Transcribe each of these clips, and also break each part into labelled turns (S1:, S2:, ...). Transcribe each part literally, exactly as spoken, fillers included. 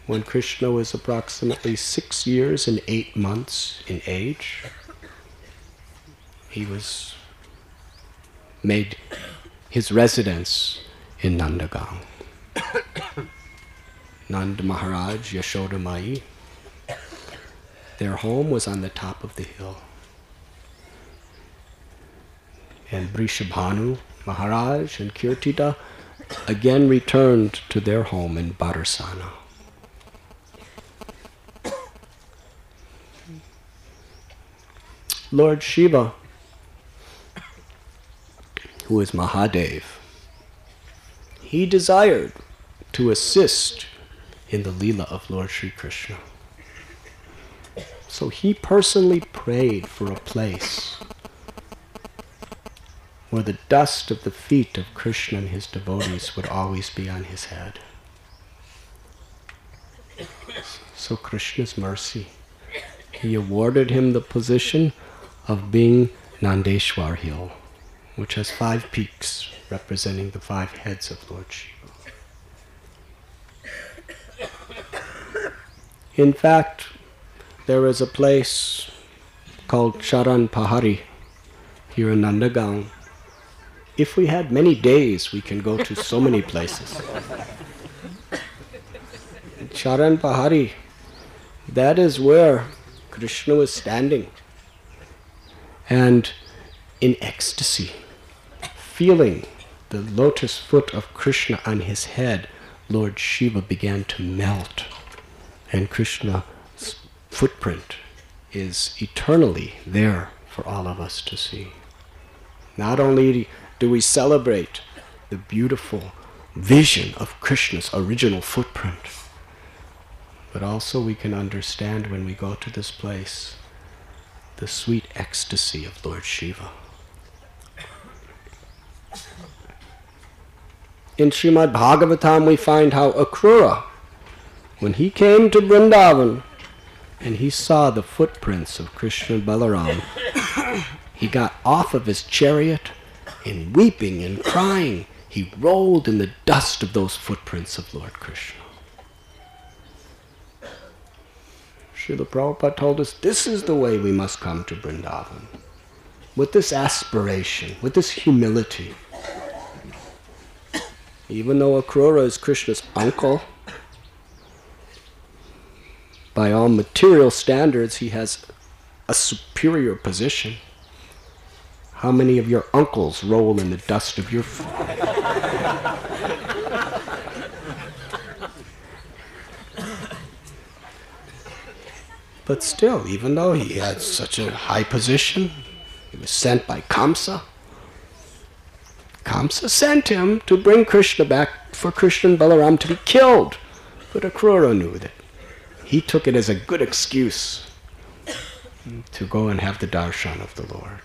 S1: when Krishna was approximately six years and eight months in age, he was made his residence in Nandagang. Nanda Maharaj, Yashoda Mai, their home was on the top of the hill. And Vrishabhanu Maharaj and Kirtida again returned to their home in Bharsana. Lord Shiva, who is Mahadev, he desired to assist in the Leela of Lord Sri Krishna. So he personally prayed for a place where the dust of the feet of Krishna and his devotees would always be on his head. So Krishna's mercy, he awarded him the position of being Nandeshwar Hill, which has five peaks representing the five heads of Lord Shiva. In fact, there is a place called Charan Pahari here in Nandagang. If we had many days, we can go to so many places. Charan Pahari, that is where Krishna was standing. And in ecstasy, feeling the lotus foot of Krishna on his head, Lord Shiva began to melt. And Krishna's footprint is eternally there for all of us to see. Not only do we celebrate the beautiful vision of Krishna's original footprint, but also we can understand when we go to this place the sweet ecstasy of Lord Shiva. In Srimad Bhagavatam we find how Akrura, when he came to Vrindavan and he saw the footprints of Krishna and Balaram, he got off of his chariot and weeping and crying, he rolled in the dust of those footprints of Lord Krishna. Srila Prabhupada told us this is the way we must come to Vrindavan, with this aspiration, with this humility. Even though Akrura is Krishna's uncle, by all material standards he has a superior position. How many of your uncles roll in the dust of your foot? But still, even though he had such a high position, he was sent by Kamsa. Kamsa sent him to bring Krishna back for Krishna and Balaram to be killed. But Akrura knew that. He took it as a good excuse to go and have the darshan of the Lord.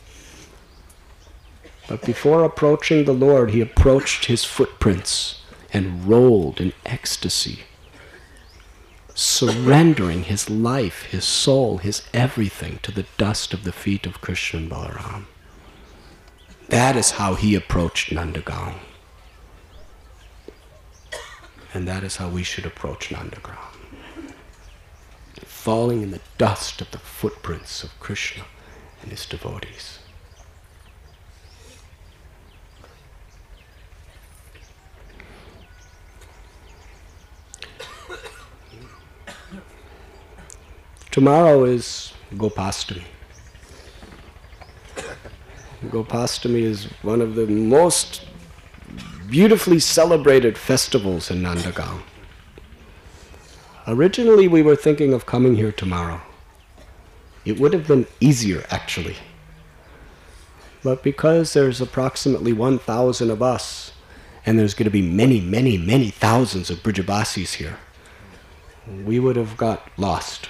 S1: But before approaching the Lord, he approached his footprints and rolled in ecstasy, surrendering his life, his soul, his everything to the dust of the feet of Krishna and Balaram. That is how he approached Nandagang. And that is how we should approach Nandagram. Falling in the dust of the footprints of Krishna and his devotees. Tomorrow is Gopastami. Gopastami is one of the most beautifully celebrated festivals in Nandagang. Originally we were thinking of coming here tomorrow. It would have been easier actually. But because there's approximately one thousand of us, and there's going to be many, many, many thousands of Brijabasis here, we would have got lost.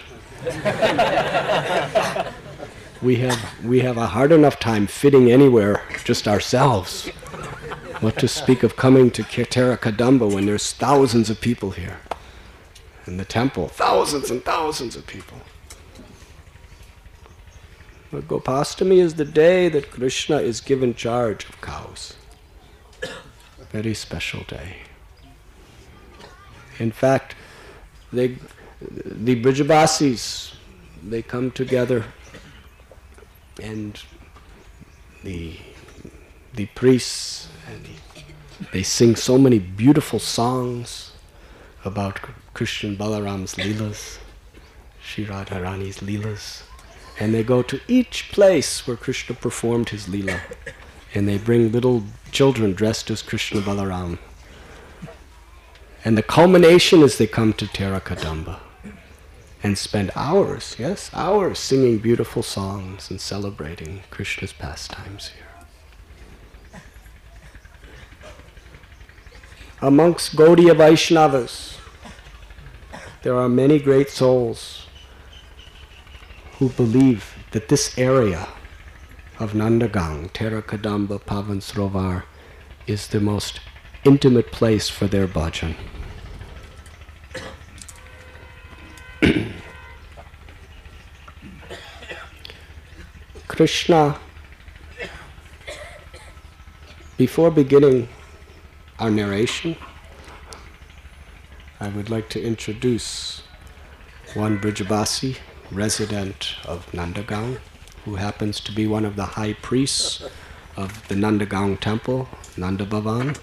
S1: we have we have a hard enough time fitting anywhere just ourselves. What to speak of coming to Kirtara Kadamba when there's thousands of people here. In the temple, thousands and thousands of people. But Gopastami is the day that Krishna is given charge of cows. A very special day. In fact, they, the Brijabasis, they come together, and the the priests, and they sing so many beautiful songs about Krishna and Balaram's Leelas, Shri Radharani's Leelas. And they go to each place where Krishna performed his Leela, and they bring little children dressed as Krishna Balaram. And the culmination is they come to Tera Kadamba and spend hours, yes, hours singing beautiful songs and celebrating Krishna's pastimes here. Amongst Gaudiya Vaishnavas, there are many great souls who believe that this area of Nandagang, Tera Kadamba, Pavan Sarovar, is the most intimate place for their bhajan. Krishna, before beginning our narration, I would like to introduce one Brijabasi, resident of Nandagang, who happens to be one of the high priests of the Nandagang temple, Nanda Bhavan.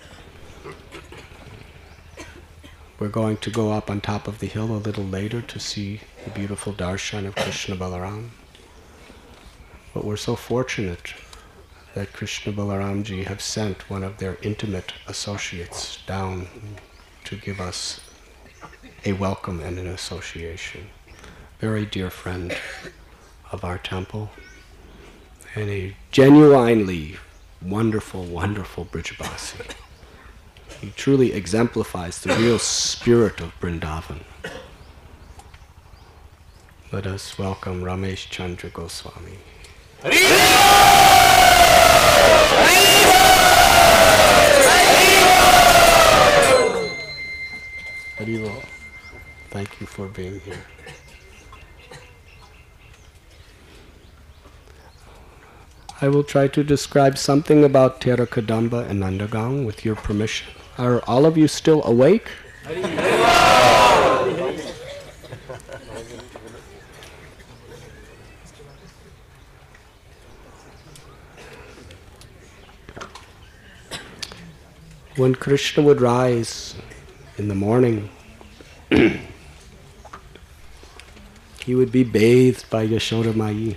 S1: We're going to go up on top of the hill a little later to see the beautiful darshan of Krishna Balaram. But we're so fortunate that Krishna Balaramji have sent one of their intimate associates down to give us a welcome and an association. Very dear friend of our temple, and a genuinely wonderful, wonderful Brijabasi. He truly exemplifies the real spirit of Vrindavan. Let us welcome Ramesh Chandra Goswami. Haribo. Thank you for being here. I will try to describe something about Tera Kadamba and Nandagang with your permission. Are all of you still awake? When Krishna would rise in the morning, he would be bathed by Yashoda Mai.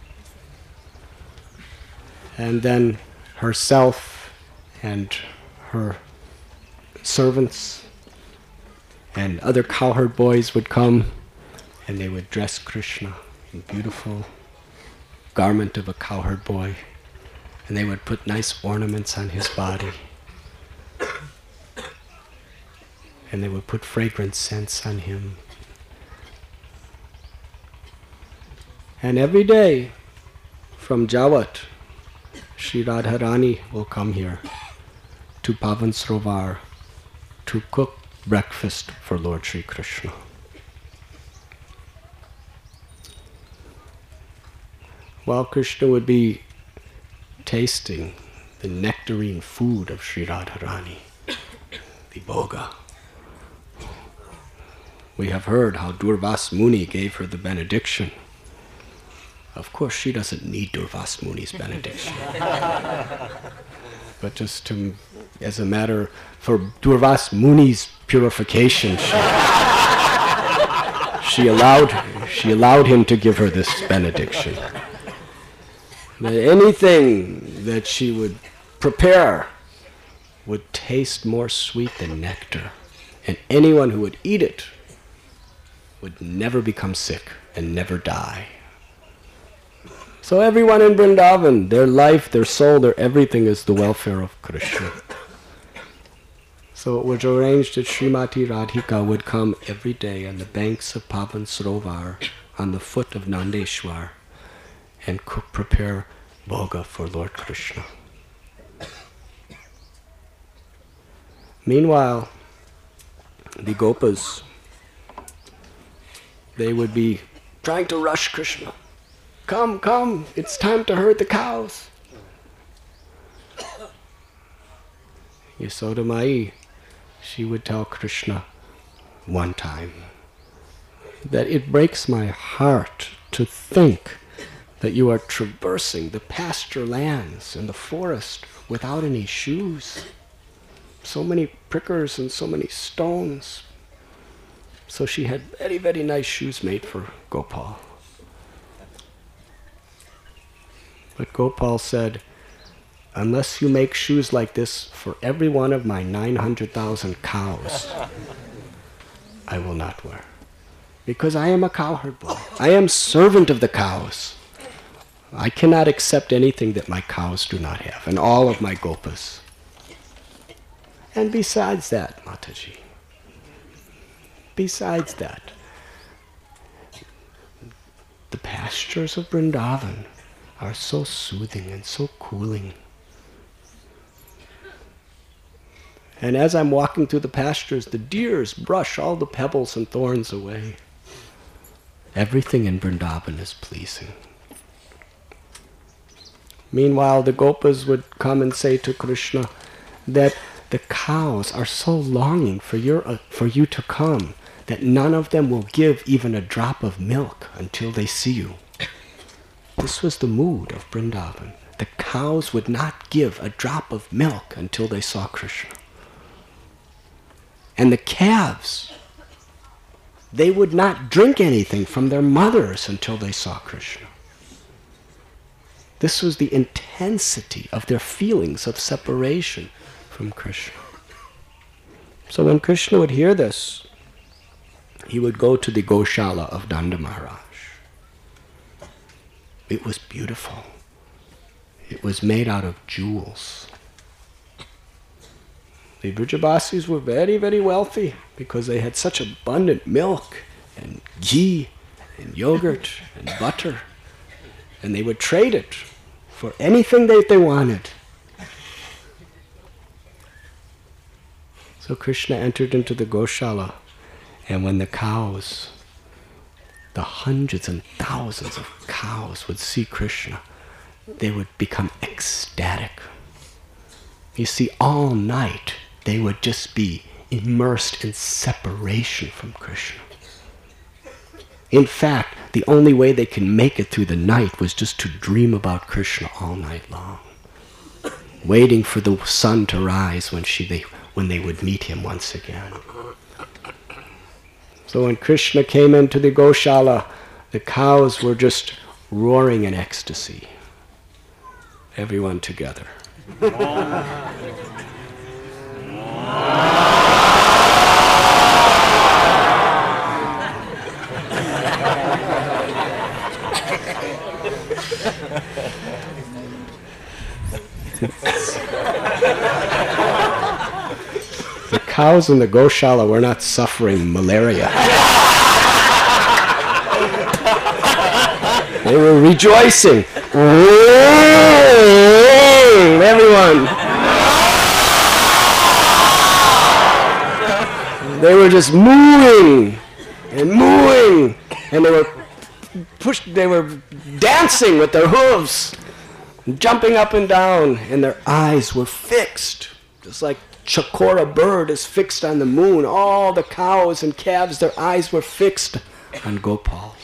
S1: And then herself and her servants and other cowherd boys would come, and they would dress Krishna in beautiful garment of a cowherd boy, and they would put nice ornaments on his body, and they would put fragrant scents on him. And every day from Jawat, Shri Radharani will come here to Pavan Sarovar to cook breakfast for Lord Shri Krishna. While Krishna would be tasting the nectarine food of Shri Radharani, the bhoga, we have heard how Durvas Muni gave her the benediction. Of course, she doesn't need Durvas Muni's benediction. But just to, as a matter for Durvas Muni's purification, she, she allowed she allowed him to give her this benediction. That anything that she would prepare would taste more sweet than nectar, and anyone who would eat it would never become sick and never die. So everyone in Vrindavan, their life, their soul, their everything is the welfare of Krishna. So it was arranged that Srimati Radhika would come every day on the banks of Pavan Sarovar, on the foot of Nandeshwar, and cook, prepare bhoga for Lord Krishna. Meanwhile, the Gopas, they would be trying to rush Krishna. Come, come, it's time to herd the cows. Yashoda Mai, she would tell Krishna, one time that it breaks my heart to think that you are traversing the pasture lands and the forest without any shoes. So many prickers and so many stones. So she had very, very nice shoes made for Gopal. But Gopal said, unless you make shoes like this for every one of my nine hundred thousand cows, I will not wear. Because I am a cowherd boy. I am servant of the cows. I cannot accept anything that my cows do not have, and all of my gopas. And besides that, Mataji, besides that, the pastures of Vrindavan are so soothing and so cooling. And as I'm walking through the pastures, the deers brush all the pebbles and thorns away. Everything in Vrindavan is pleasing. Meanwhile, the gopas would come and say to Krishna that the cows are so longing for your uh, for you to come that none of them will give even a drop of milk until they see you. This was the mood of Vrindavan. The cows would not give a drop of milk until they saw Krishna. And the calves, they would not drink anything from their mothers until they saw Krishna. This was the intensity of their feelings of separation from Krishna. So when Krishna would hear this, he would go to the Goshala of Nanda Maharaj. It was beautiful. It was made out of jewels. The Vrijabasis were very, very wealthy because they had such abundant milk and ghee and yogurt and butter. And they would trade it for anything that they wanted. So Krishna entered into the Goshala, and when the cows, the hundreds and thousands of cows would see Krishna, they would become ecstatic. You see, all night they would just be immersed in separation from Krishna. In fact, the only way they could make it through the night was just to dream about Krishna all night long, waiting for the sun to rise when she they when they would meet him once again. So when Krishna came into the Goshala, the cows were just roaring in ecstasy. Everyone together. The cows in the Goshala were not suffering malaria. They were rejoicing. Everyone. They were just mooing and mooing, and they were pushed. They were dancing with their hooves, jumping up and down, and their eyes were fixed, just like Chakora bird is fixed on the moon. All the cows and calves, their eyes were fixed on Gopal.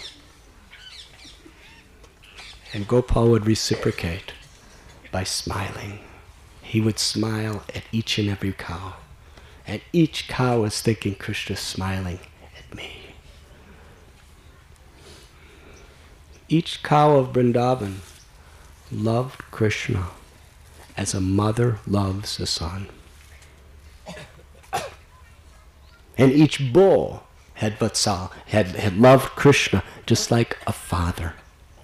S1: And Gopal would reciprocate by smiling. He would smile at each and every cow. And each cow was thinking, Krishna's smiling at me. Each cow of Vrindavan loved Krishna as a mother loves a son. And each bull had Vatsal, had, had loved Krishna just like a father.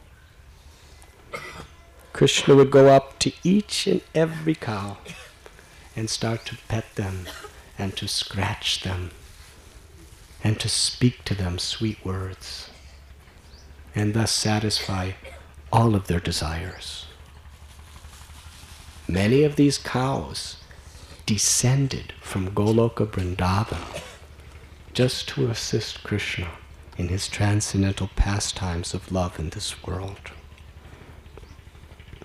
S1: Krishna would go up to each and every cow and start to pet them and to scratch them and to speak to them sweet words and thus satisfy all of their desires. Many of these cows descended from Goloka Vrindavan just to assist Krishna in his transcendental pastimes of love in this world.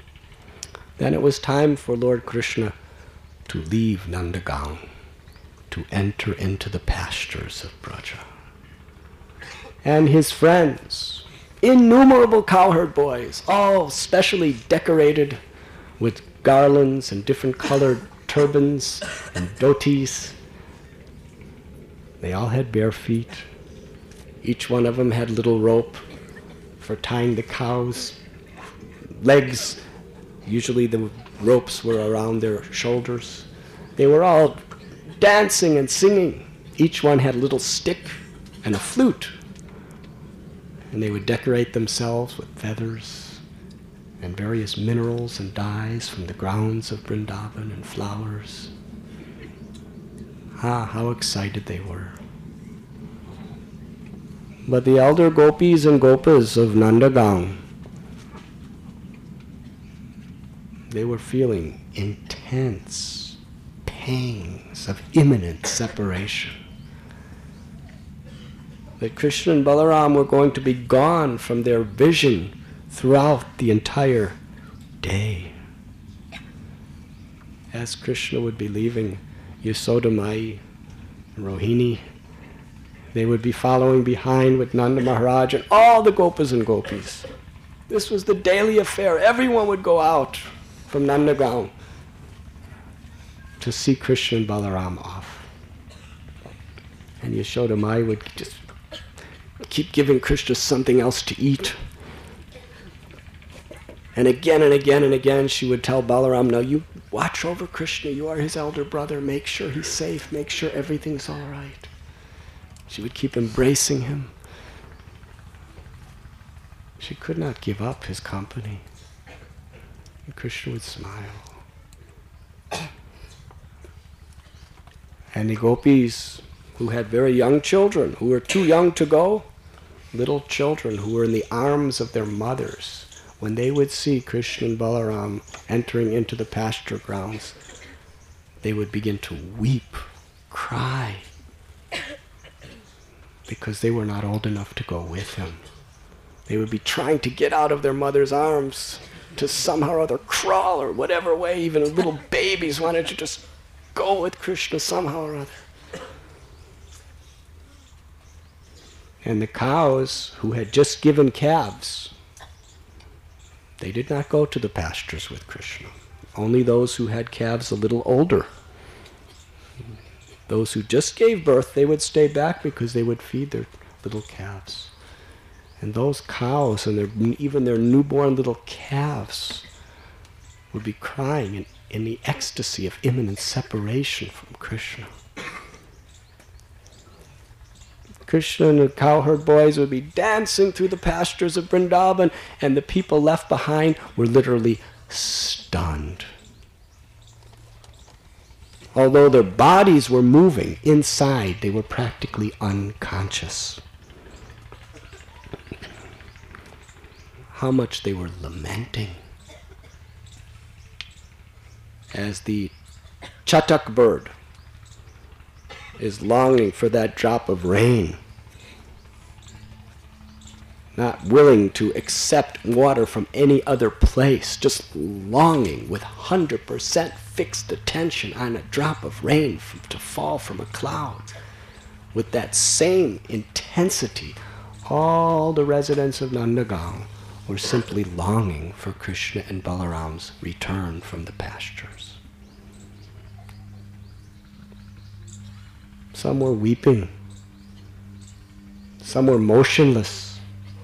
S1: Then it was time for Lord Krishna to leave Nandagaon. to enter into the pastures of Braja. And his friends, innumerable cowherd boys, all specially decorated with garlands and different colored turbans and dhotis. They all had bare feet. Each one of them had a little rope for tying the cows' legs. Usually the ropes were around their shoulders. They were all dancing and singing. Each one had a little stick and a flute. And they would decorate themselves with feathers and various minerals and dyes from the grounds of Vrindavan and flowers. Ah, how excited they were. But the elder gopis and gopas of Nandagaon, they were feeling intense pangs of imminent separation. That Krishna and Balaram were going to be gone from their vision throughout the entire day. As Krishna would be leaving Yasoda Mai and Rohini, they would be following behind with Nanda Maharaj and all the gopas and gopis. This was the daily affair. Everyone would go out from Nandagaon to see Krishna and Balaram off. And Yashoda Mai would just keep giving Krishna something else to eat. And again and again and again she would tell Balaram, now you watch over Krishna, you are his elder brother, make sure he's safe, make sure everything's all right. She would keep embracing him. She could not give up his company. And Krishna would smile. And the gopis who had very young children, who were too young to go, little children who were in the arms of their mothers, when they would see Krishna and Balaram entering into the pasture grounds, they would begin to weep, cry, because they were not old enough to go with him. They would be trying to get out of their mother's arms to somehow or other crawl or whatever way. Even little babies wanted to just go with Krishna somehow or other. And the cows who had just given calves, they did not go to the pastures with Krishna. Only those who had calves a little older. Those who just gave birth, they would stay back because they would feed their little calves. And those cows and their, even their newborn little calves would be crying in, in the ecstasy of imminent separation from Krishna. Krishna and the cowherd boys would be dancing through the pastures of Vrindavan, and the people left behind were literally stunned. Although their bodies were moving, inside they were practically unconscious. How much they were lamenting. As the chatak bird is longing for that drop of rain, not willing to accept water from any other place, just longing with one hundred percent fixed attention on a drop of rain from, to fall from a cloud. With that same intensity, all the residents of Nandagaon were simply longing for Krishna and Balaram's return from the pastures. Some were weeping. Some were motionless.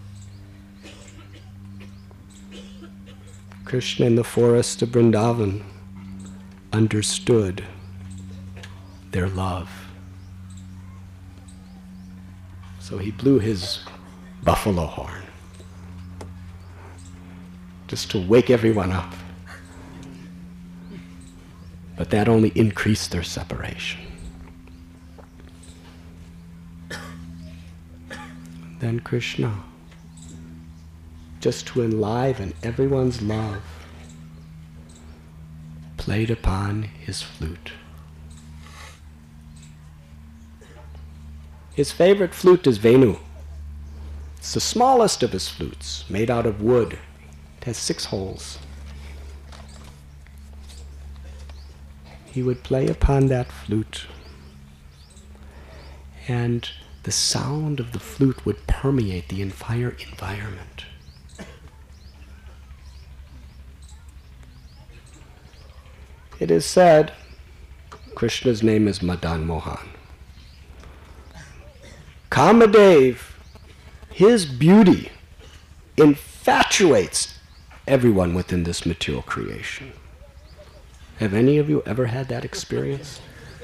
S1: Krishna in the forest of Vrindavan understood their love. So he blew his buffalo horn just to wake everyone up. But that only increased their separation. Then Krishna, just to enliven everyone's love, played upon his flute. His favorite flute is Venu. It's the smallest of his flutes, made out of wood. It has six holes. He would play upon that flute and the sound of the flute would permeate the entire environment. It is said Krishna's name is Madan Mohan. Kamadev, his beauty infatuates everyone within this material creation. Have any of you ever had that experience?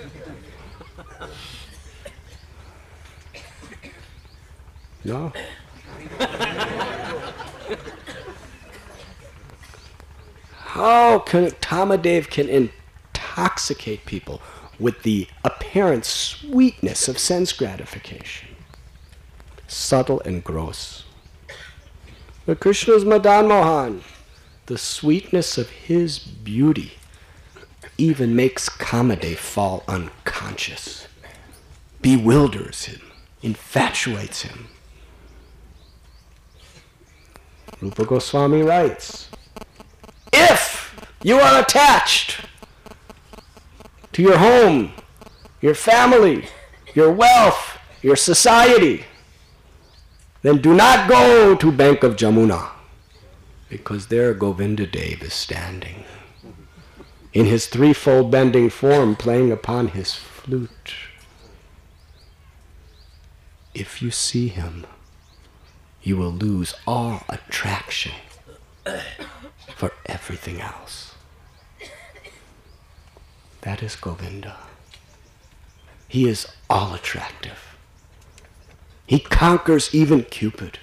S1: No? How can Kamadev can intoxicate people with the apparent sweetness of sense gratification? Subtle and gross. But Krishna's Madan Mohan, the sweetness of his beauty even makes Kamadev fall unconscious, bewilders him, infatuates him. Rupa Goswami writes, if you are attached to your home, your family, your wealth, your society, then do not go to bank of Jamuna, because there Govinda Dev is standing in his threefold bending form, playing upon his flute. If you see him, you will lose all attraction for everything else. That is Govinda. He is all attractive. He conquers even Cupid.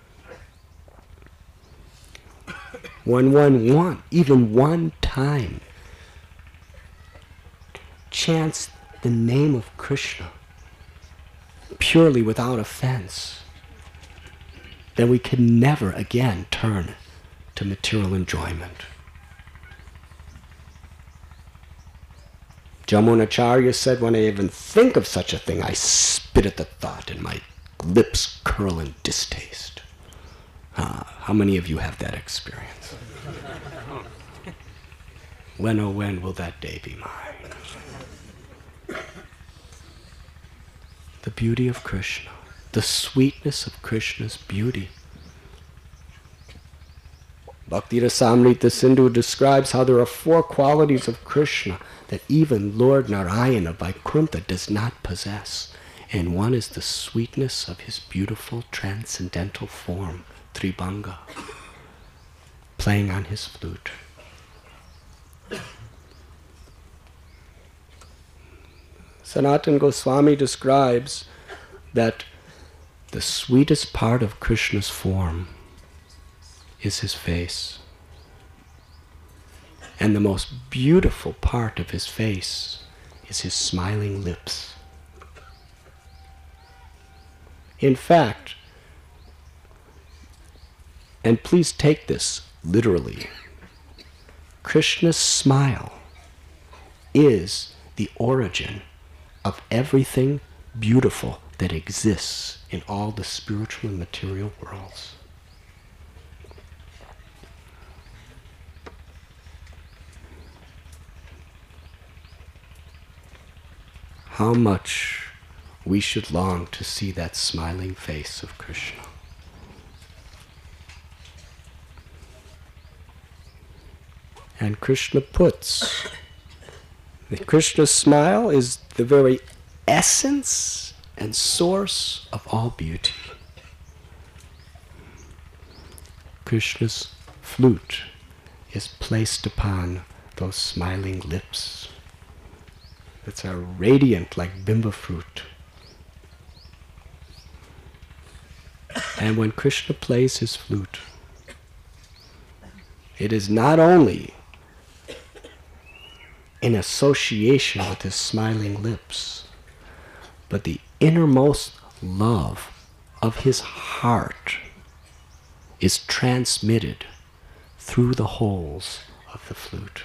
S1: When one, one, even one time chants the name of Krishna purely without offense, then we can never again turn to material enjoyment. Jamunacharya said, when I even think of such a thing, I spit at the thought and my lips curl in distaste. Ah, how many of you have that experience? When, oh when will that day be mine? The beauty of Krishna, the sweetness of Krishna's beauty. Bhakti Rasamrita Sindhu describes how there are four qualities of Krishna that even Lord Narayana Vaikuntha does not possess. And one is the sweetness of his beautiful transcendental form, Tribhanga, playing on his flute. Sanatana Goswami describes that the sweetest part of Krishna's form is his face. And the most beautiful part of his face is his smiling lips. In fact, and please take this literally, Krishna's smile is the origin of everything beautiful that exists in all the spiritual and material worlds. How much we should long to see that smiling face of Krishna. And Krishna puts, the Krishna's smile is the very essence and source of all beauty. Krishna's flute is placed upon those smiling lips that are radiant like bimba fruit. And when Krishna plays his flute, it is not only in association with his smiling lips, but the innermost love of his heart is transmitted through the holes of the flute.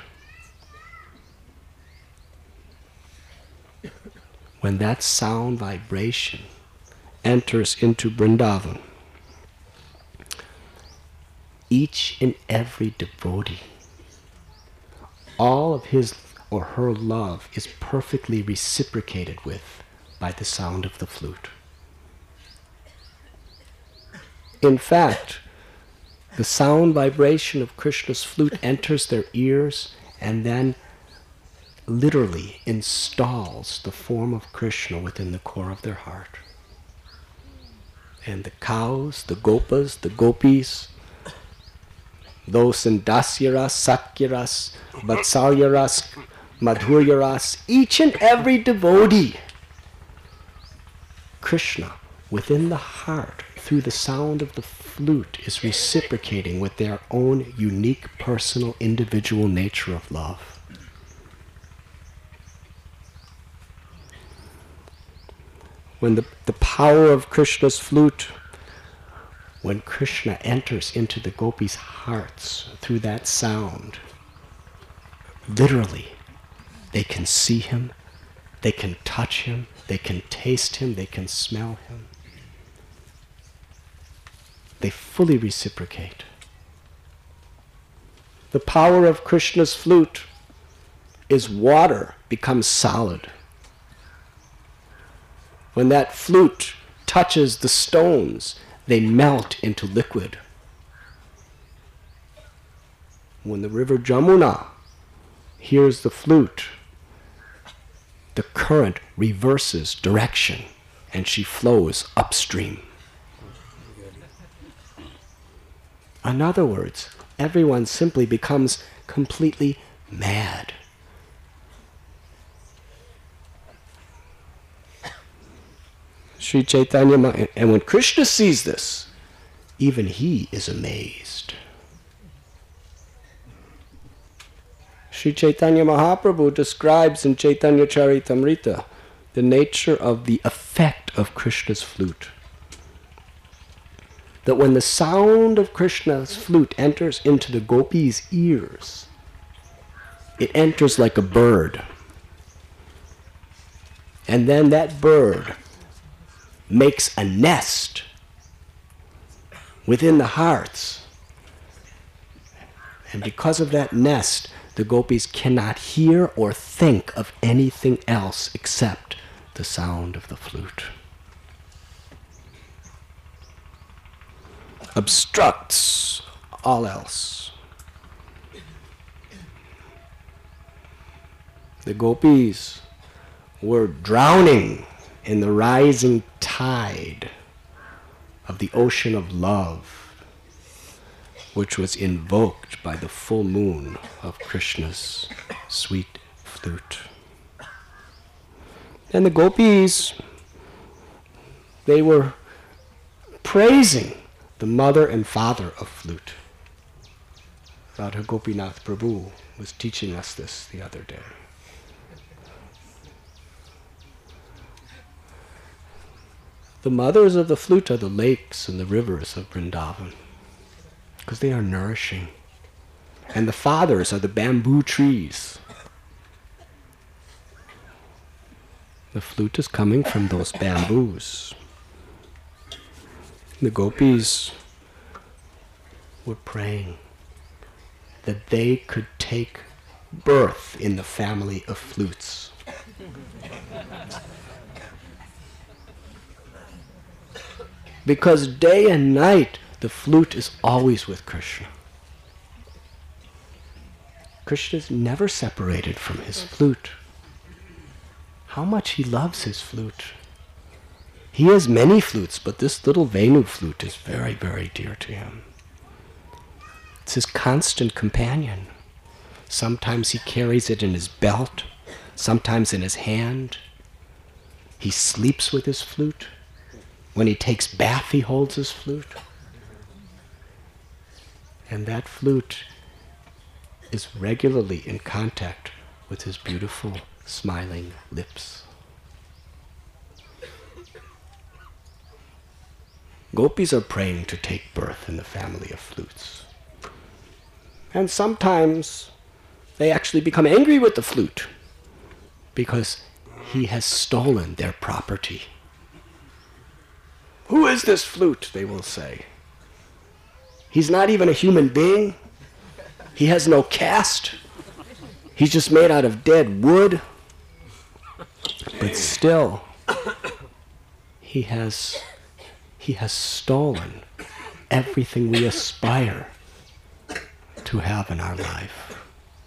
S1: When that sound vibration enters into Vrindavan, each and every devotee, all of his or her love is perfectly reciprocated with by the sound of the flute. In fact, the sound vibration of Krishna's flute enters their ears and then literally installs the form of Krishna within the core of their heart. And the cows, the gopas, the gopis, those in Dasyaras, Sakyaras, Vatsalyaras, Madhuryaras, each and every devotee, Krishna within the heart, through the sound of the flute, is reciprocating with their own unique, personal, individual nature of love. When the, the power of Krishna's flute, when Krishna enters into the gopis' hearts through that sound, literally, they can see him, they can touch him, they can taste him, they can smell him. They fully reciprocate. The power of Krishna's flute is water becomes solid. When that flute touches the stones, they melt into liquid. When the river Jamuna hears the flute, the current reverses direction and she flows upstream. In other words, everyone simply becomes completely mad. Sri Chaitanya, Ma- and when Krishna sees this, even he is amazed. Sri Chaitanya Mahaprabhu describes in Chaitanya Charitamrita the nature of the effect of Krishna's flute. That when the sound of Krishna's flute enters into the gopis' ears, it enters like a bird. And then that bird makes a nest within the hearts. And because of that nest, the gopis cannot hear or think of anything else except the sound of the flute. Obstructs all else. The gopis were drowning in the rising tide of the ocean of love, which was invoked by the full moon of Krishna's sweet flute. And the gopis, they were praising the mother and father of flute. Radha Gopinath Prabhu was teaching us this the other day. The mothers of the flute are the lakes and the rivers of Vrindavan, because they are nourishing. And the fathers are the bamboo trees. The flute is coming from those bamboos. The gopis were praying that they could take birth in the family of flutes. Because day and night, the flute is always with Krishna. Krishna is never separated from his flute. How much he loves his flute. He has many flutes, but this little Venu flute is very, very dear to him. It's his constant companion. Sometimes he carries it in his belt, sometimes in his hand. He sleeps with his flute. When he takes bath, he holds his flute. And that flute is regularly in contact with his beautiful, smiling lips. Gopis are praying to take birth in the family of flutes. And sometimes they actually become angry with the flute because he has stolen their property. Who is this flute, they will say. He's not even a human being. He has no caste. He's just made out of dead wood. But still, he has, he has stolen everything we aspire to have in our life.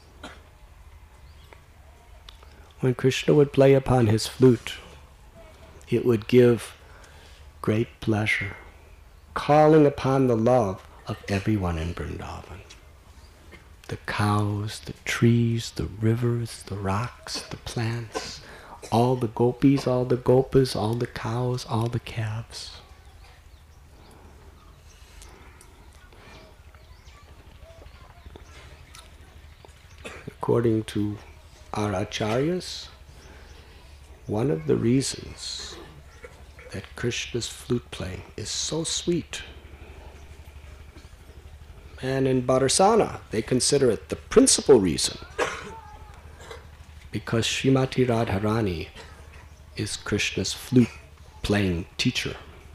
S1: When Krishna would play upon his flute, it would give great pleasure, calling upon the love of everyone in Vrindavan. The cows, the trees, the rivers, the rocks, the plants, all the gopis, all the gopas, all the cows, all the calves. According to our acharyas, one of the reasons that Krishna's flute playing is so sweet, and in Bharsana they consider it the principal reason, because Srimati Radharani is Krishna's flute playing teacher.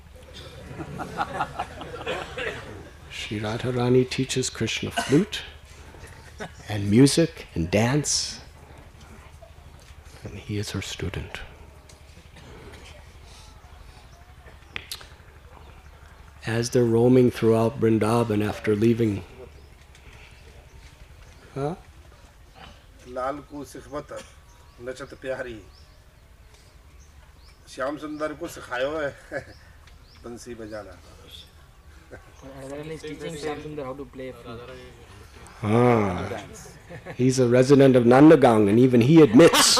S1: Sri Radharani teaches Krishna flute and music and dance, and he is her student. As they're roaming throughout Vrindavan after leaving, huh?
S2: लाल को सिखमत नचत प्यारी श्याम सुंदर को सिखायो है बंसी बजाना.
S3: Radharani is teaching Shyam Sundar how to play flute.
S1: Ah, he's a resident of Nandagang, and even he admits.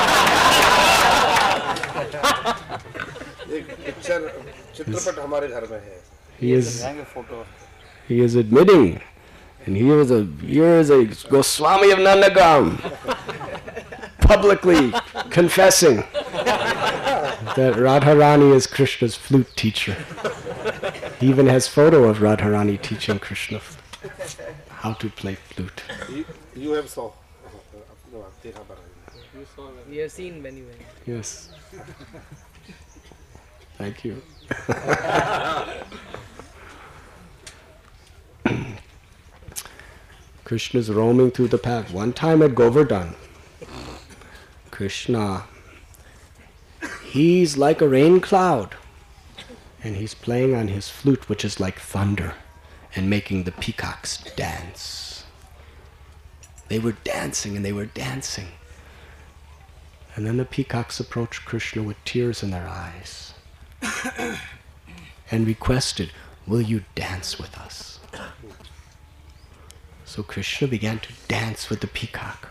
S2: एक picture चित्रपट हमारे घर में है.
S1: He is, he is admitting, and he is a here is a Goswami of Nandagam, publicly confessing that Radharani is Krishna's flute teacher. He even has photo of Radharani teaching Krishna how to play flute.
S2: You, you have saw.
S3: We have seen many ways.
S1: Yes. Thank you. Krishna's roaming through the path. One time at Govardhan, Krishna, he's like a rain cloud, and he's playing on his flute, which is like thunder, and making the peacocks dance. They were dancing and they were dancing. And then the peacocks approached Krishna with tears in their eyes and requested, "Will you dance with us?" So Krishna began to dance with the peacock.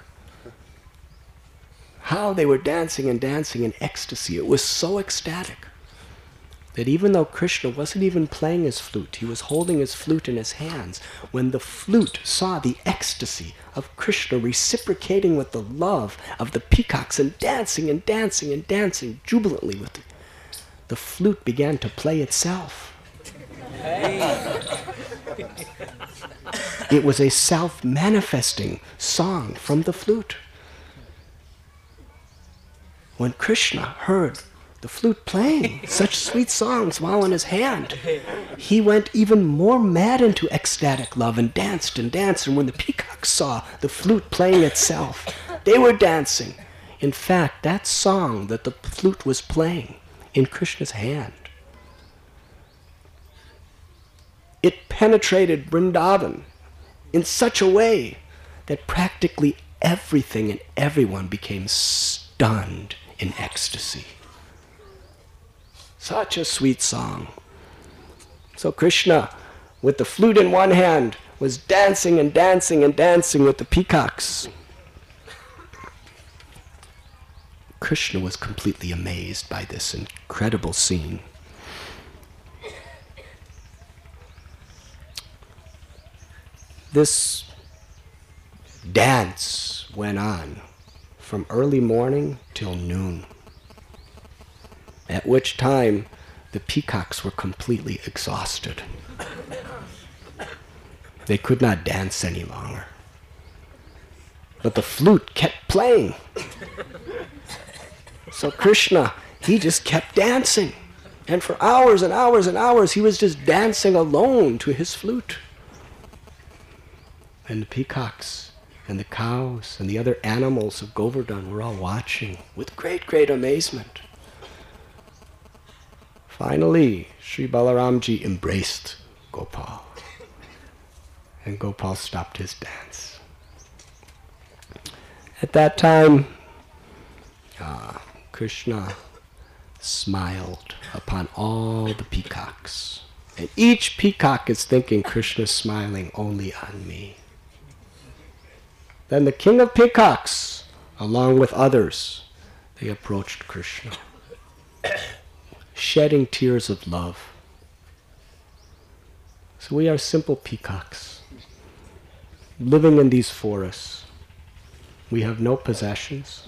S1: How they were dancing and dancing in ecstasy. It was so ecstatic that even though Krishna wasn't even playing his flute, he was holding his flute in his hands, when the flute saw the ecstasy of Krishna reciprocating with the love of the peacocks and dancing and dancing and dancing jubilantly with it, the flute began to play itself. It was a self-manifesting song from the flute. When Krishna heard the flute playing such sweet songs while in his hand, he went even more mad into ecstatic love and danced and danced. And when the peacocks saw the flute playing itself, they were dancing. In fact, that song that the flute was playing in Krishna's hand, it penetrated Vrindavan in such a way that practically everything and everyone became stunned in ecstasy. Such a sweet song. So Krishna, with the flute in one hand, was dancing and dancing and dancing with the peacocks. Krishna was completely amazed by this incredible scene. This dance went on from early morning till noon, at which time the peacocks were completely exhausted. They could not dance any longer. But the flute kept playing. So Krishna, he just kept dancing. And for hours and hours and hours, he was just dancing alone to his flute. And the peacocks and the cows and the other animals of Govardhan were all watching with great, great amazement. Finally, Sri Balaramji embraced Gopal. And Gopal stopped his dance. At that time, uh, Krishna smiled upon all the peacocks. And each peacock is thinking, Krishna's smiling only on me. Then the king of peacocks, along with others, they approached Krishna, shedding tears of love. So we are simple peacocks, living in these forests. We have no possessions.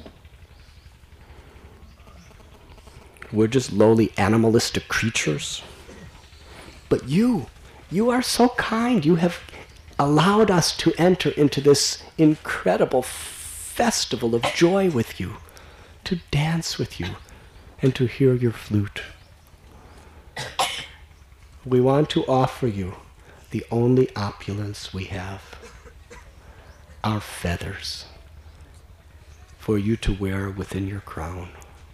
S1: We're just lowly animalistic creatures. But you, you are so kind. You have allowed us to enter into this incredible festival of joy with you, to dance with you, and to hear your flute. We want to offer you the only opulence we have, our feathers, for you to wear within your crown.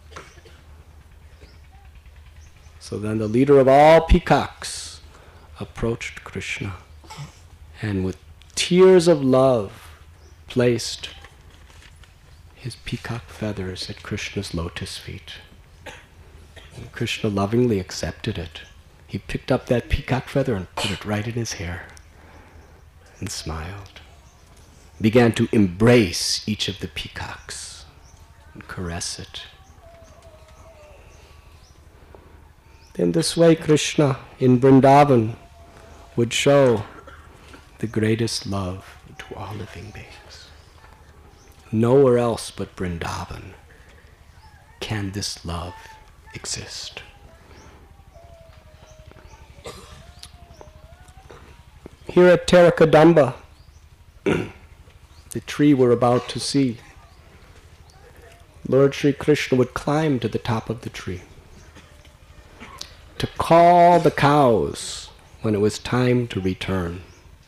S1: So then the leader of all peacocks approached Krishna and with tears of love placed his peacock feathers at Krishna's lotus feet. And Krishna lovingly accepted it. He picked up that peacock feather and put it right in his hair and smiled. Began to embrace each of the peacocks and caress it. In this way, Krishna in Vrindavan would show the greatest love to all living beings. Nowhere else but Vrindavan can this love exist. Here at Tarakadamba, the tree we're about to see, Lord Sri Krishna would climb to the top of the tree to call the cows when it was time to return.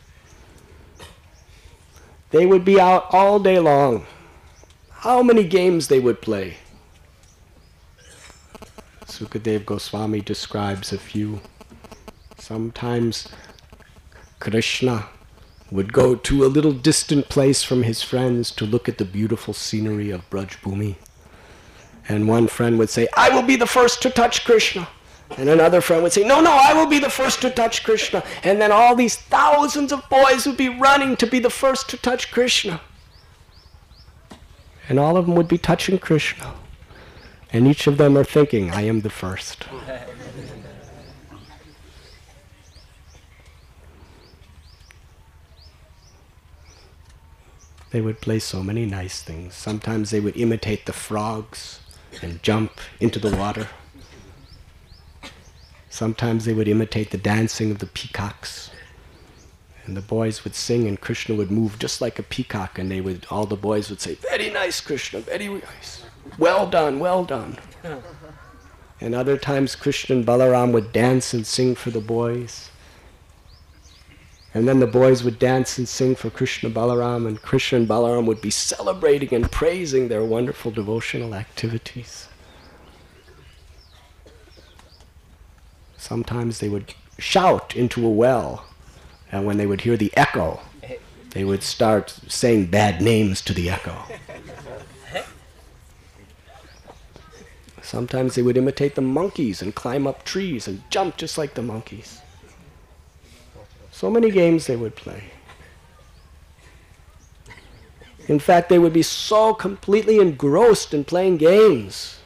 S1: They would be out all day long. How many games they would play. Sukadev Goswami describes a few. Sometimes Krishna would go to a little distant place from his friends to look at the beautiful scenery of Braj Bhumi. And one friend would say, I will be the first to touch Krishna. And another friend would say, no, no, I will be the first to touch Krishna. And then all these thousands of boys would be running to be the first to touch Krishna. And all of them would be touching Krishna. And each of them are thinking, I am the first. They would play so many nice things. Sometimes they would imitate the frogs and jump into the water. Sometimes they would imitate the dancing of the peacocks. And the boys would sing and Krishna would move just like a peacock, and they would, all the boys would say, very nice, Krishna, very nice. Well done, well done. And other times Krishna and Balaram would dance and sing for the boys. And then the boys would dance and sing for Krishna Balaram, and Krishna and Balaram would be celebrating and praising their wonderful devotional activities. Sometimes they would shout into a well, and when they would hear the echo, they would start saying bad names to the echo. Sometimes they would imitate the monkeys and climb up trees and jump just like the monkeys. So many games they would play. In fact, they would be so completely engrossed in playing games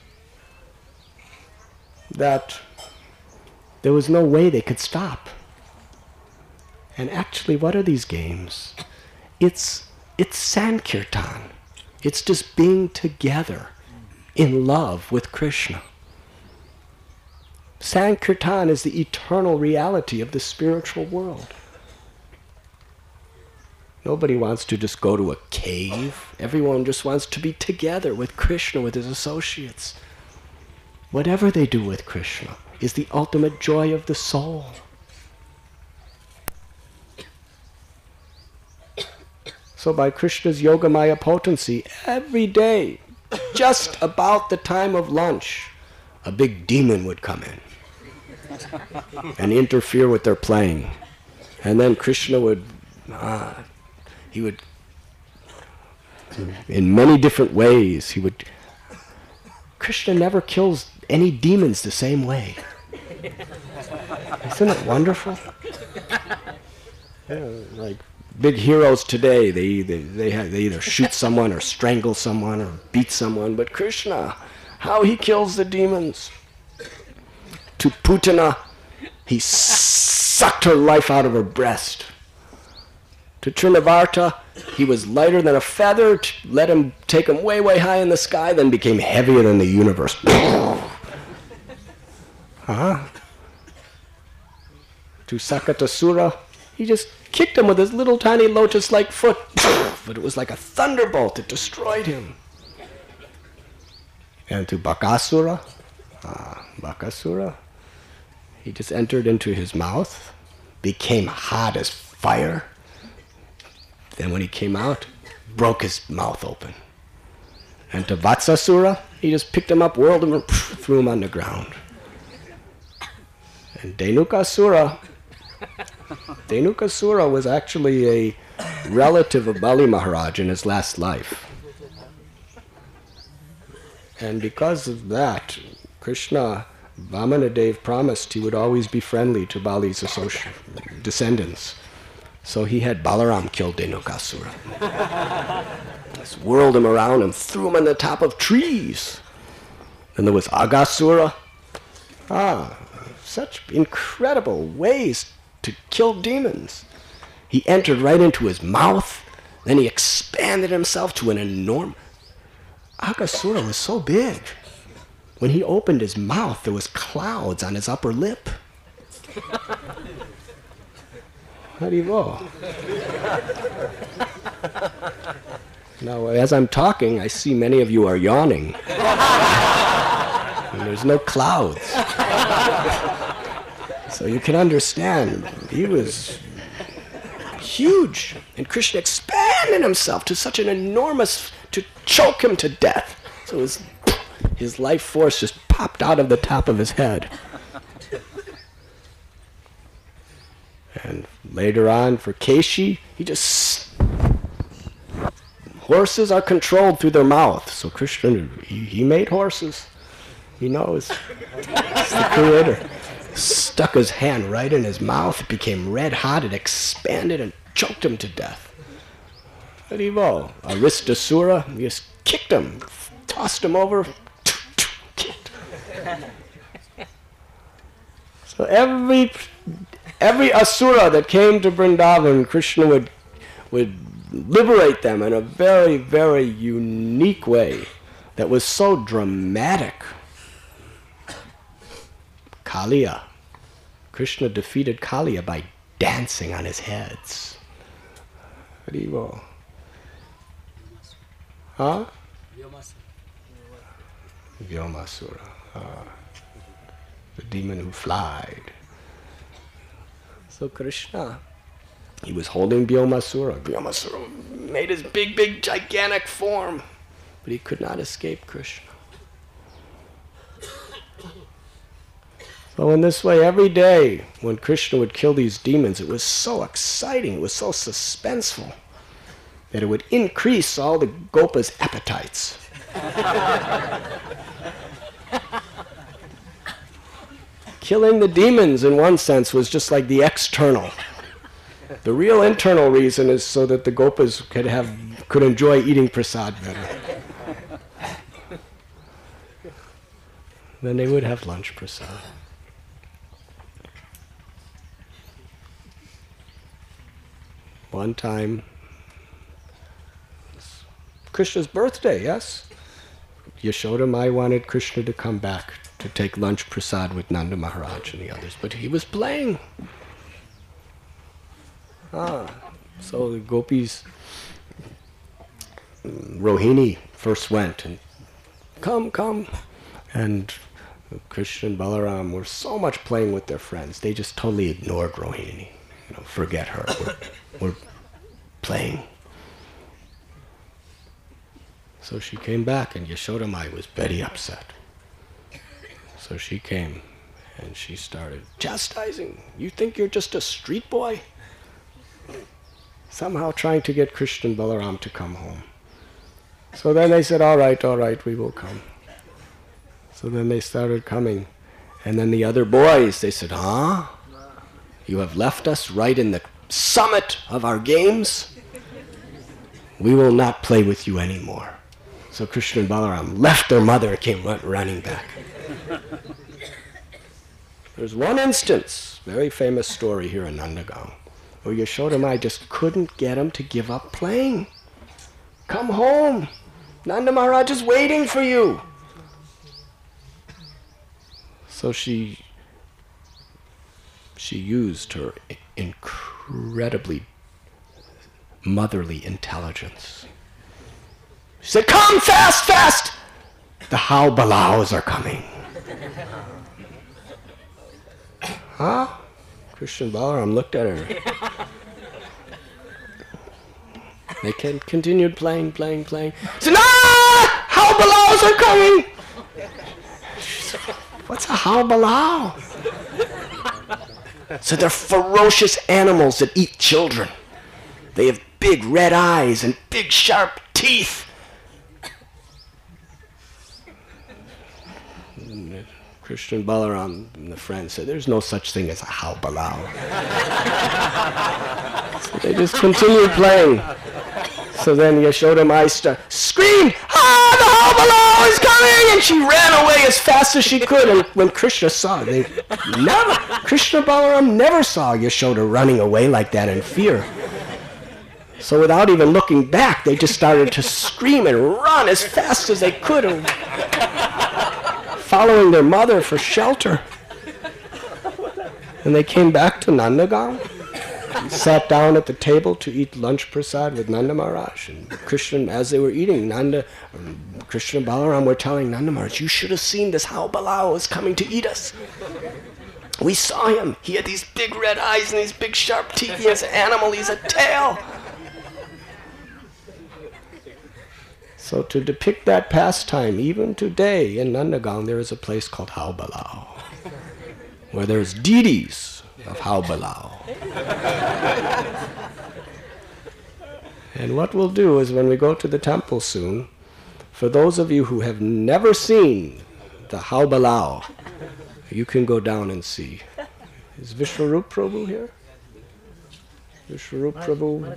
S1: that there was no way they could stop. And actually, what are these games? It's, it's Sankirtan. It's just being together in love with Krishna. Sankirtan is the eternal reality of the spiritual world. Nobody wants to just go to a cave. Everyone just wants to be together with Krishna, with his associates. Whatever they do with Krishna is the ultimate joy of the soul. So by Krishna's Yogamaya potency, every day, just about the time of lunch, a big demon would come in. and interfere with their playing. And then Krishna would, uh, he would, in many different ways, he would, Krishna never kills any demons the same way. Isn't it wonderful? Yeah, like big heroes today, they they they, have, they either shoot someone or strangle someone or beat someone. But Krishna, how he kills the demons. To Putana, he sucked her life out of her breast. To Trinavarta, he was lighter than a feather, let him take him way, way high in the sky, then became heavier than the universe. Huh? To Sakatasura, he just kicked him with his little tiny lotus-like foot, but it was like a thunderbolt. It destroyed him. And to Bakasura, ah, Bakasura, he just entered into his mouth, became hot as fire. Then when he came out, broke his mouth open. And to Vatsasura, he just picked him up, whirled him, and threw him on the ground. And Dhenukasura, Dhenukasura was actually a relative of Bali Maharaj in his last life. And because of that, Krishna, Vamanadev promised he would always be friendly to Bali's associ- descendants. So he had Balaram kill Dhenukasura. Just whirled him around and threw him on the top of trees. Then there was Agasura. Ah, such incredible ways to kill demons. He entered right into his mouth, then he expanded himself to an enormous... Agasura was so big. When he opened his mouth, there was clouds on his upper lip. Haribo. Now, as I'm talking, I see many of you are yawning. And there's no clouds. So you can understand, he was huge. And Krishna expanded himself to such an enormous, to choke him to death. So his, his life force just popped out of the top of his head. And later on, for Keshi, he just... Horses are controlled through their mouth. So Krishna, he, he made horses. He knows. He's the creator. Stuck his hand right in his mouth. It became red hot. It expanded and choked him to death. Haribo. Aristasura, he just kicked him, tossed him over, kicked. So every every asura that came to Vrindavan, Krishna would would liberate them in a very, very unique way that was so dramatic. Kaliya. Krishna defeated Kaliya by dancing on his heads. Haribo. Huh? Vyomasura. Ah, the demon who flied. So Krishna, he was holding Vyomasura. Vyomasura made his big, big, gigantic form, but he could not escape Krishna. So in this way, every day when Krishna would kill these demons, it was so exciting, it was so suspenseful, that it would increase all the gopas' appetites. Killing the demons, in one sense, was just like the external. The real internal reason is so that the gopas could have could enjoy eating prasad better. Then they would have lunch prasad. One time, Krishna's birthday, yes? Yashoda Mai wanted Krishna to come back to take lunch prasad with Nanda Maharaj and the others, but he was playing. Ah, so the gopis, Rohini first went and, come, come. And Krishna and Balaram were so much playing with their friends, they just totally ignored Rohini. You know, forget her. We're, we're playing. So she came back, and Yashoda Mai was very upset. So she came, And she started chastising. You think you're just a street boy? Somehow trying to get Krishna and Balaram to come home. So then they said, all right, all right, we will come. So then they started coming. And then the other boys, they said, huh? You have left us right in the summit of our games? We will not play with you anymore. So Krishna and Balaram left their mother and came running back. There's one instance, very famous story here in Nandagaon, where Yashoda Mai just couldn't get him to give up playing. Come home. Nanda Maharaj is waiting for you. So she, she used her incredibly motherly intelligence. She said, come fast, fast! The Hau Balaos are coming. Huh? Krishna Balaram looked at her. They can, continued playing, playing, playing. She said, ah! Hau Balaos are coming! She said, what's a Hau Balao? So they're ferocious animals that eat children. They have big red eyes and big sharp teeth. Krishna and Balaram and the friend said, there's no such thing as a Hau Balao. So they just continued playing. So then Yashoda Mai screamed, ah, the Hau Balao is coming! And she ran away as fast as she could. And when Krishna saw it, they never, Krishna Balaram never saw Yashoda running away like that in fear. So without even looking back, they just started to scream and run as fast as they could, following their mother for shelter. And they came back to Nandagaon, sat down at the table to eat lunch prasad with Nanda Maharaj. And Krishna, as they were eating, Nanda, Krishna and Balaram were telling Nanda Maharaj, you should have seen this Hau Balao is coming to eat us. We saw him. He had these big red eyes and these big sharp teeth. He has an animal. He's a tail. So to depict that pastime, even today in Nandagaon, there is a place called Hau Balao, where there's deities of Hau Balao. And what we'll do is when we go to the temple soon, for those of you who have never seen the Hau Balao, you can go down and see. Is Vishwarup Prabhu here? Vishwarup Prabhu?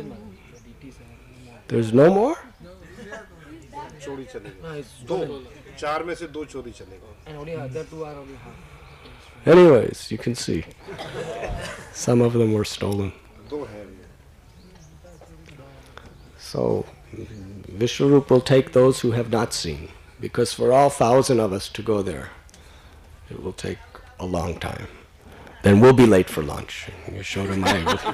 S1: There's no more?
S2: चोरी चलेगा दो चार में से दो चोरी चलेगा.
S1: Anyways, you can see some of them were stolen.
S2: दो हैं.
S1: So Vishwarup will take those who have not seen, because for all thousand of us to go there, it will take a long time. Then we'll be late for lunch. Yashoda Mai will.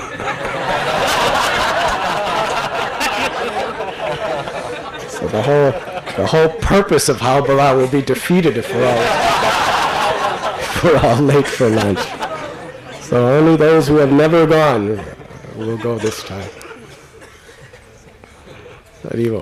S1: So the whole, the whole purpose of Hau Balao will be defeated if we're all, if we're all late for lunch. So only those who have never gone will go this time. Haribo.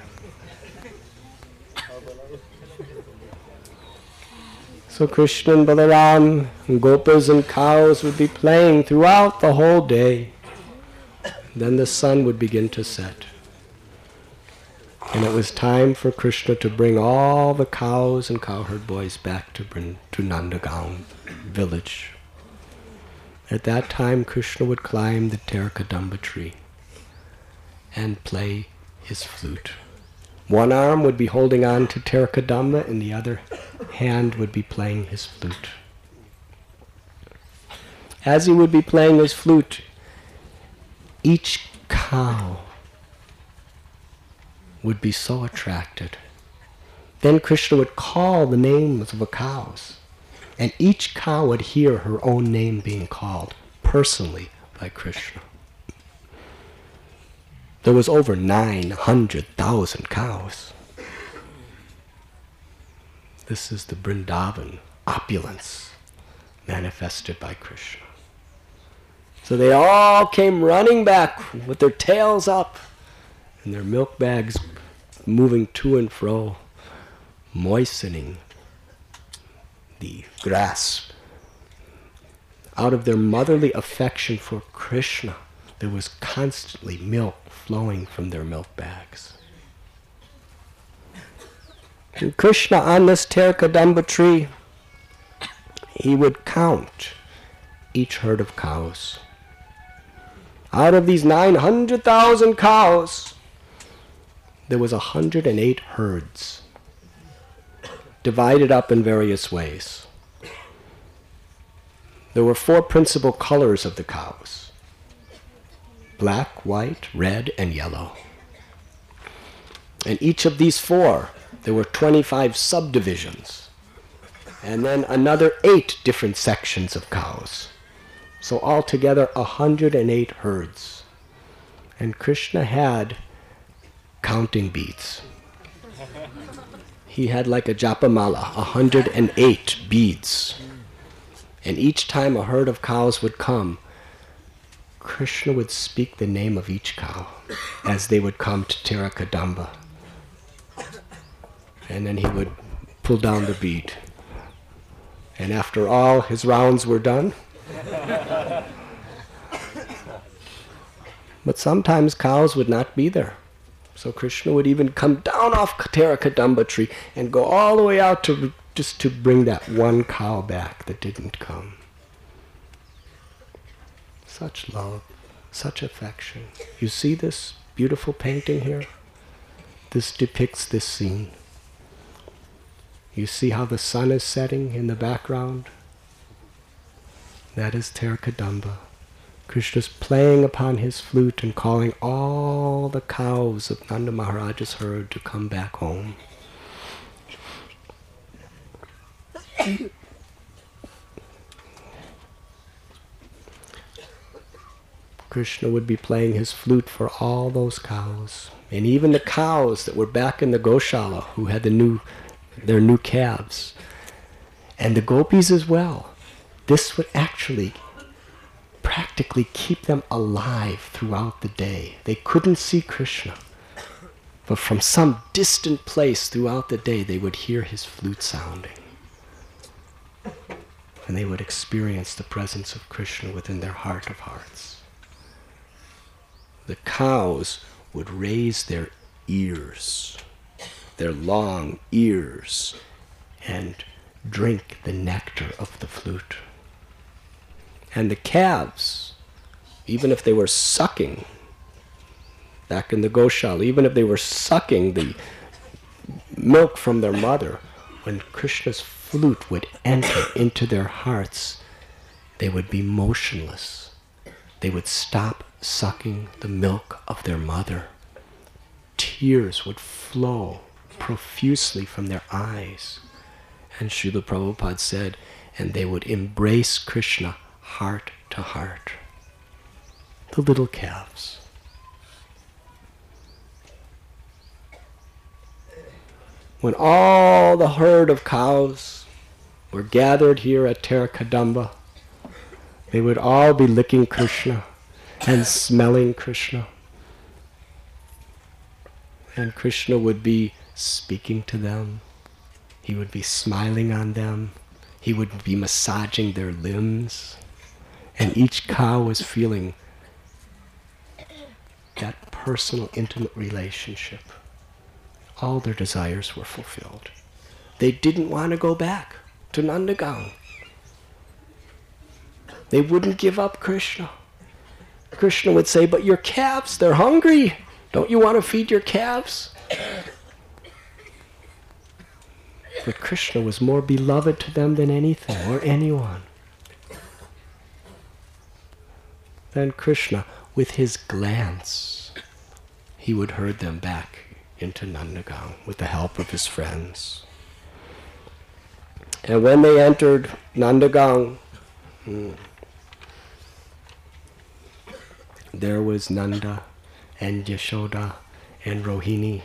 S1: So Krishna and Balaram, and Gopas and cows would be playing throughout the whole day. Then the sun would begin to set. And it was time for Krishna to bring all the cows and cowherd boys back to, to Nandagaon village. At that time, Krishna would climb the Terkadamba tree and play his flute. One arm would be holding on to Terkadamba and the other hand would be playing his flute. As he would be playing his flute, each cow would be so attracted. Then Krishna would call the names of the cows, and each cow would hear her own name being called personally by Krishna. There was over nine hundred thousand cows. This is the Vrindavan opulence manifested by Krishna. So they all came running back with their tails up and their milk bags moving to and fro, moistening the grass. Out of their motherly affection for Krishna, there was constantly milk flowing from their milk bags. And Krishna, on this Terkadamba tree, he would count each herd of cows. Out of these nine hundred thousand cows, there was one hundred eight herds, divided up in various ways. There were four principal colors of the cows: black, white, red, and yellow. And each of these four, there were twenty-five subdivisions, and then another eight different sections of cows. So altogether, one hundred eight herds. And Krishna had counting beads. He had like a japamala, one hundred eight beads. And each time a herd of cows would come, Krishna would speak the name of each cow as they would come to Terkadamba. And then he would pull down the bead. And after all his rounds were done, but sometimes cows would not be there. So Krishna would even come down off Terkadamba tree and go all the way out to just to bring that one cow back that didn't come. Such love, such affection. You see this beautiful painting here? This depicts this scene. You see how the sun is setting in the background? That is Terkadamba. Krishna's playing upon his flute and calling all the cows of Nanda Maharaja's herd to come back home. Krishna would be playing his flute for all those cows. And even the cows that were back in the Goshala, who had the new, their new calves. And the gopis as well. This would actually practically keep them alive throughout the day. They couldn't see Krishna, but from some distant place throughout the day they would hear his flute sounding. And they would experience the presence of Krishna within their heart of hearts. The cows would raise their ears, their long ears, and drink the nectar of the flute. And the calves, even if they were sucking, back in the Goshala, even if they were sucking the milk from their mother, when Krishna's flute would enter into their hearts, they would be motionless. They would stop sucking the milk of their mother. Tears would flow profusely from their eyes. And Srila Prabhupada said, and they would embrace Krishna heart to heart. The little calves. When all the herd of cows were gathered here at Terkadamba, they would all be licking Krishna and smelling Krishna. And Krishna would be speaking to them. He would be smiling on them. He would be massaging their limbs. And each cow was feeling that personal, intimate relationship. All their desires were fulfilled. They didn't want to go back to Nandagaon. They wouldn't give up Krishna. Krishna would say, but your calves, they're hungry. Don't you want to feed your calves? But Krishna was more beloved to them than anything or anyone. Then Krishna, with his glance, he would herd them back into Nandagaon with the help of his friends. And when they entered Nandagaon, hmm, there was Nanda and Yashoda and Rohini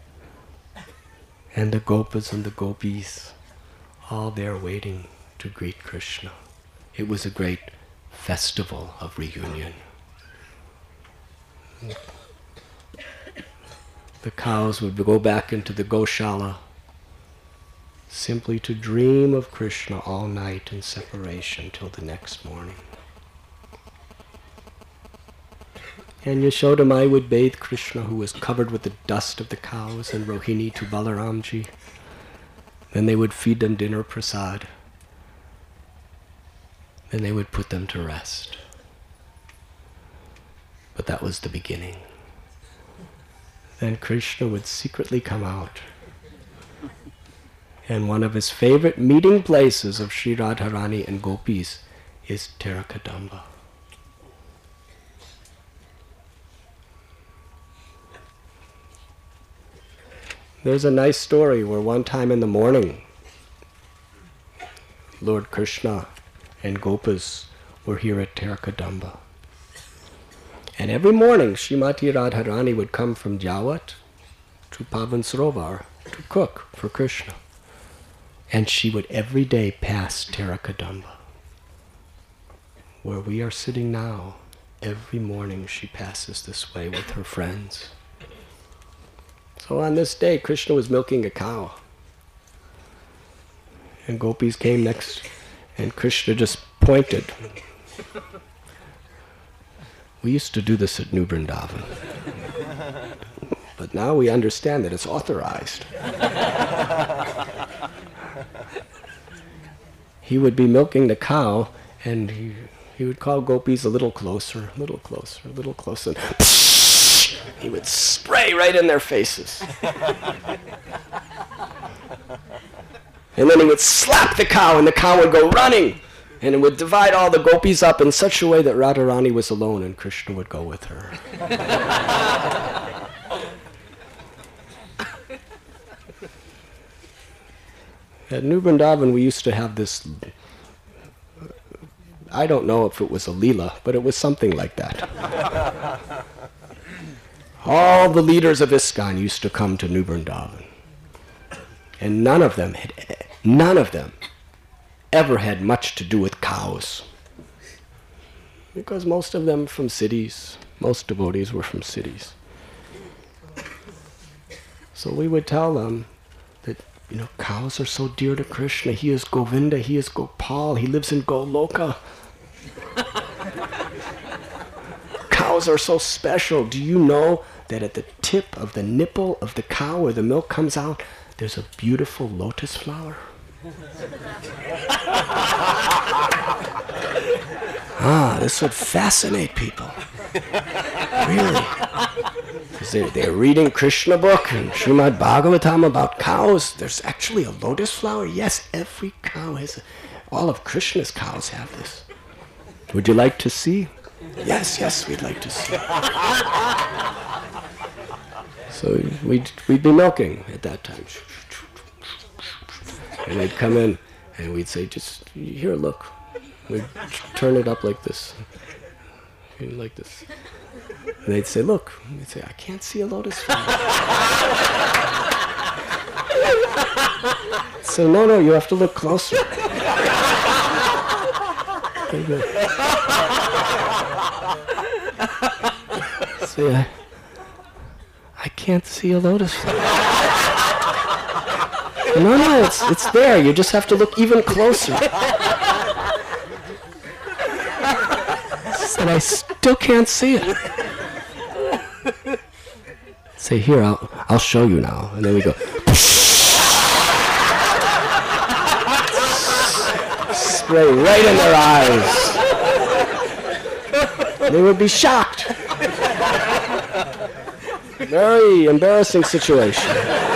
S1: and the Gopas and the Gopis, all there waiting to greet Krishna. It was a great festival of reunion. The cows would go back into the Goshala, simply to dream of Krishna all night in separation till the next morning. And Yashoda Mai would bathe Krishna, who was covered with the dust of the cows, and Rohini to Balaramji. Then they would feed them dinner prasad. Then they would put them to rest. But that was the beginning. Then Krishna would secretly come out. And one of his favorite meeting places of Sri Radharani and Gopis is Terakadamba. There's a nice story where one time in the morning, Lord Krishna and Gopas were here at Terakadamba. And every morning, Srimati Radharani would come from Jawat to Pavan Sarovar to cook for Krishna. And she would every day pass Terakadamba. Where we are sitting now, every morning she passes this way with her friends. So on this day, Krishna was milking a cow. And gopis came next, and Krishna just pointed. We used to do this at New Vrindavan. But now we understand that it's authorized. He would be milking the cow, and he, he would call gopis a little closer, a little closer, a little closer. He would spray right in their faces. And then he would slap the cow, and the cow would go running. And it would divide all the gopis up in such a way that Radharani was alone and Krishna would go with her. At New Vrindavan, we used to have this, I don't know if it was a Leela, but it was something like that. All the leaders of ISKCON used to come to New Vrindavan. And none of them had, none of them ever had much to do with cows. Because most of them from cities, most devotees were from cities. So we would tell them that, you know, cows are so dear to Krishna. He is Govinda, he is Gopal, he lives in Goloka. Cows are so special. Do you know that at the tip of the nipple of the cow where the milk comes out, there's a beautiful lotus flower? Ah, this would fascinate people. Really. Because they're, they're reading Krishna book and Srimad Bhagavatam about cows. There's actually a lotus flower? Yes, every cow has a, all of Krishna's cows have this. Would you like to see? Yes, yes, we'd like to see. So we'd, we'd be milking at that time. And they'd come in and we'd say, just, here, look. We'd turn it up like this. Like this. And they'd say, look. And they'd say, I can't see a lotus flower. So, no, no, you have to look closer. See, I, I can't see a lotus flower. No, no, it's, it's there. You just have to look even closer. And I still can't see it. Say, here, I'll, I'll show you now. And then we go. Spray right in their eyes. They would be shocked. Very embarrassing situation.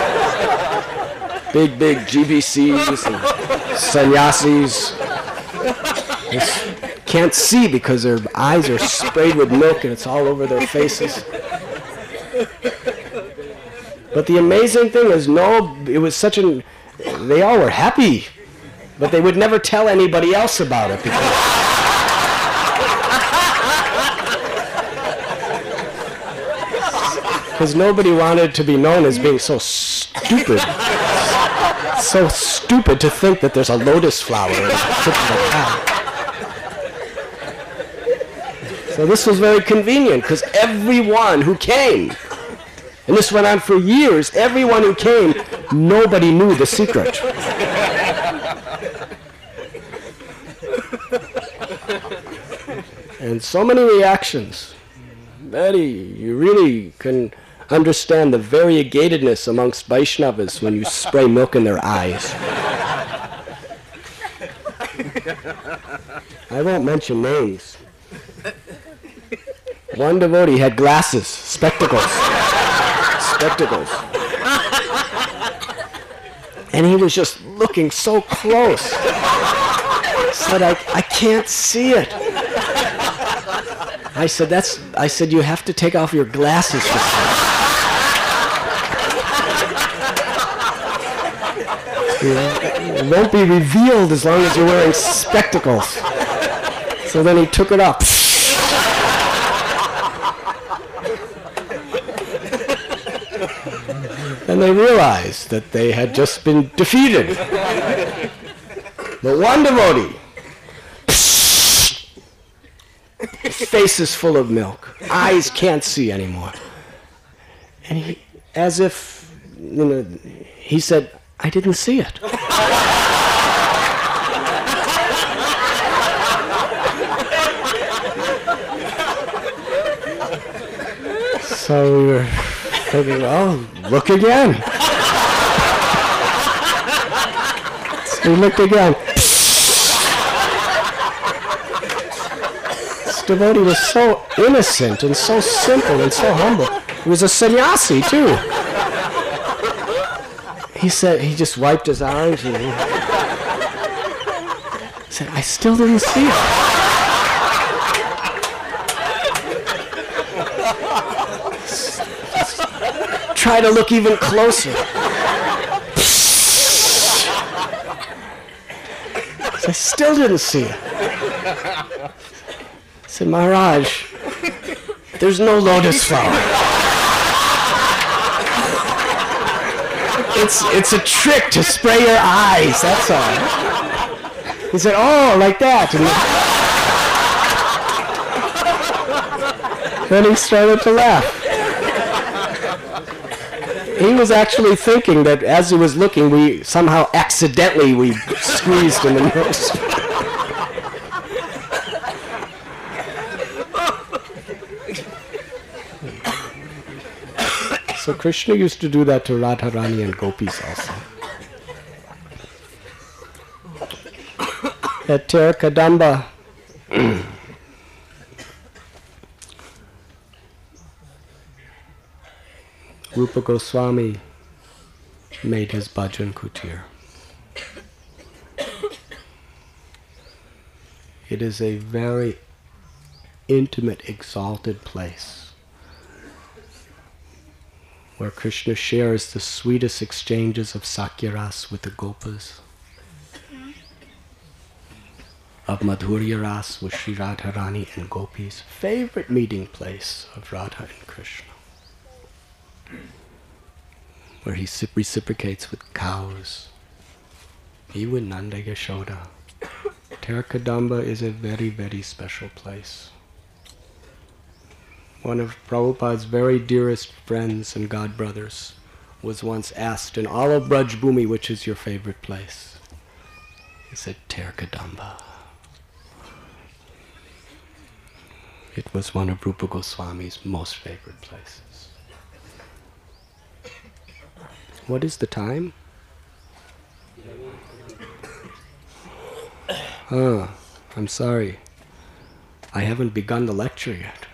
S1: Big, big G B Cs and sannyasis. They can't see because their eyes are sprayed with milk and it's all over their faces. But the amazing thing is, no, it was such an, they all were happy, but they would never tell anybody else about it because because nobody wanted to be known as being so stupid. So stupid to think that there's a lotus flower in the tip of a cow. So this was very convenient because everyone who came, and this went on for years, everyone who came, nobody knew the secret. And so many reactions. Very, you really can understand the variegatedness amongst Vaishnavas when you spray milk in their eyes. I won't mention names. One devotee had glasses, spectacles, spectacles. And he was just looking so close. Said, I, I can't see it. I said, that's, I said, you have to take off your glasses for It won't be revealed as long as you're wearing spectacles. So then he took it up. And they realized that they had just been defeated. But one devotee, face is full of milk, eyes can't see anymore. And he, as if, you know, he said, I didn't see it. So we were thinking, oh, look again. So we looked again. This devotee was so innocent and so simple and so humble. He was a sannyasi too. He said, he just wiped his eyes and he said, I still didn't see it. Try to look even closer. I still didn't see it. I said, Maharaj, there's no lotus flower. It's, it's a trick to spray your eyes, that's all. He said, oh, like that. And then he started to laugh. He was actually thinking that as he was looking, we somehow accidentally we squeezed him in the nose. So Krishna used to do that to Radharani and gopis also. At Terkadamba, Rupa Goswami made his bhajan kutir. It is a very intimate, exalted place where Krishna shares the sweetest exchanges of Sakya-ras with the gopas, of Madhurya Ras with Sri Radharani and gopis, favorite meeting place of Radha and Krishna, where he reciprocates with cows, he with Nanda Yashoda. Terkadamba is a very, very special place. One of Prabhupada's very dearest friends and godbrothers was once asked, in all of Braj Bhumi, which is your favorite place? He said, Terkadamba. It was one of Rupa Goswami's most favorite places. What is the time? Ah, I'm sorry. I haven't begun the lecture yet.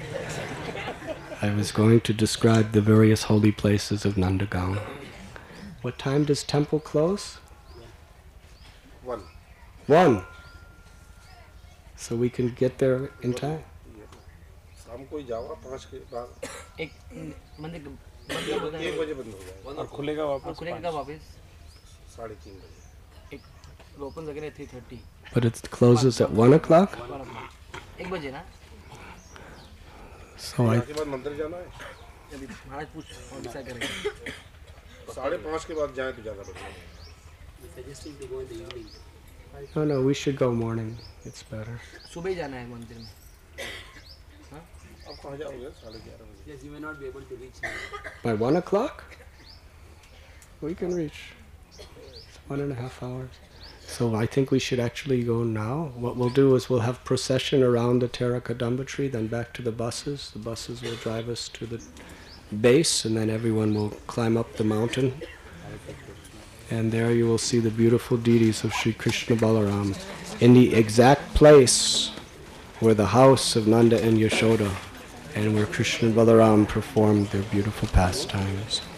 S1: I was going to describe the various holy places of Nandagaon. What time does temple close?
S2: One.
S1: One. So we can get there in time.
S2: शाम को ही जाओ पाँच के बाद
S3: एक मंदिर बंद कब होता है?
S2: एक बजे बंद हो जाएगा और खुलेगा वापस
S3: खुलेगा कब वापस?
S2: साढ़े तीन बजे
S3: एक ओपन वगैरह three thirty
S1: But it closes at one o'clock?
S3: एक बजे ना?
S1: So I...
S2: के बाद मंदिर जाना है
S3: अभी महाराज पूछ और डिसाइड करेंगे
S2: साढ़े पाँच के बाद जाए तो ज़्यादा बढ़िया
S1: No, no, we should go morning. It's better.
S3: सुबह ही जाना है मंदिर में
S2: अब कहाँ जाओगे साढ़े ग्यारह बजे
S3: Yes, you may not be able to reach now.
S1: By one o'clock? We can reach. It's one and a half hours. So I think we should actually go now. What we'll do is we'll have procession around the Terra Kadamba tree, then back to the buses. The buses will drive us to the base, and then everyone will climb up the mountain. And there you will see the beautiful deities of Sri Krishna Balaram in the exact place where the house of Nanda and Yashoda, and where Krishna and Balaram performed their beautiful pastimes.